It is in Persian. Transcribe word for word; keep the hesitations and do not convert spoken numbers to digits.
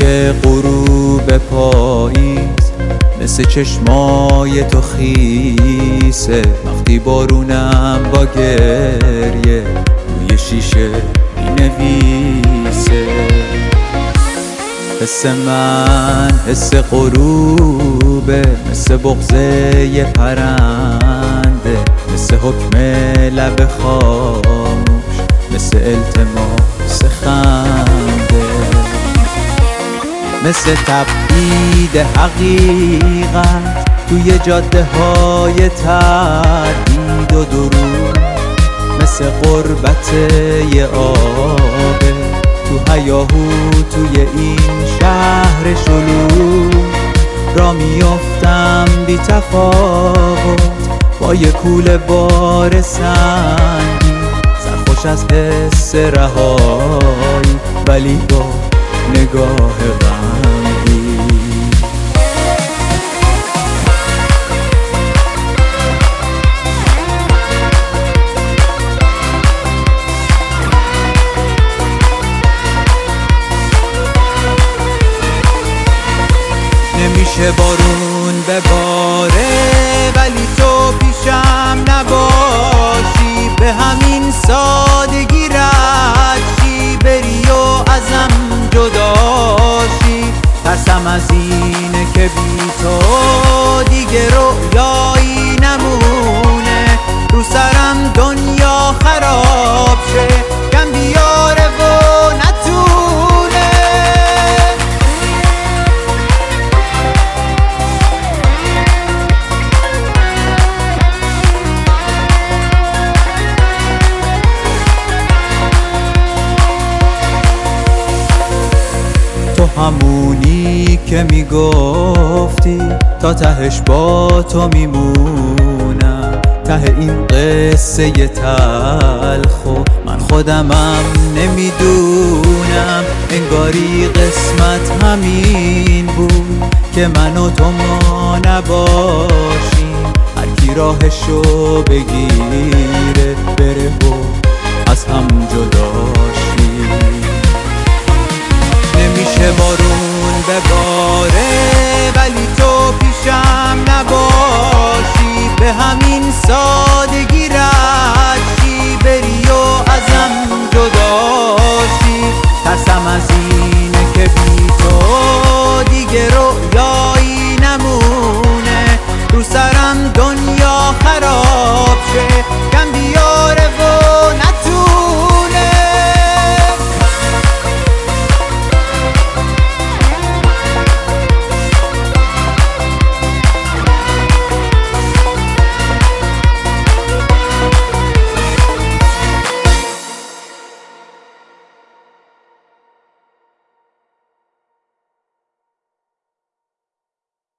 مثل غروب پاییز، مثل چشمای تو خیسه. وقتی بارونم با گریه روی شیشه مینویسه. حس من حس غروبه، مثل بغضه یه پرنده، مثل حکم لب خاموش، مثل التماس خنده، مثل تبعید حقیقت توی جاده های تردید و درود، مثل غربت یه آبه تو هیاهو توی این شهر شلوغ. را میافتم بی تفاوت با یه کوله بار سنگی، سرخوش از حس رهایی ولی با نگاه غمگین. نمیشه بارون بباره ولی تو پیشم نباشی، به همین سادگی رد شی بری و ازم جداشی. ترسم از اینه که بی تو دیگه رویایی نمونه، رو سرم دنیا خراب شه، کم بیاره و نتونه. تو همونی که میگفتی تا تهش با تو میمونم، ته این قصه تلخ و من خودمم نمیدونم. انگاری قسمت همین بود که من و تو ما نباشیم، هر کی راهشو بگیره بره و از هم جداشیم.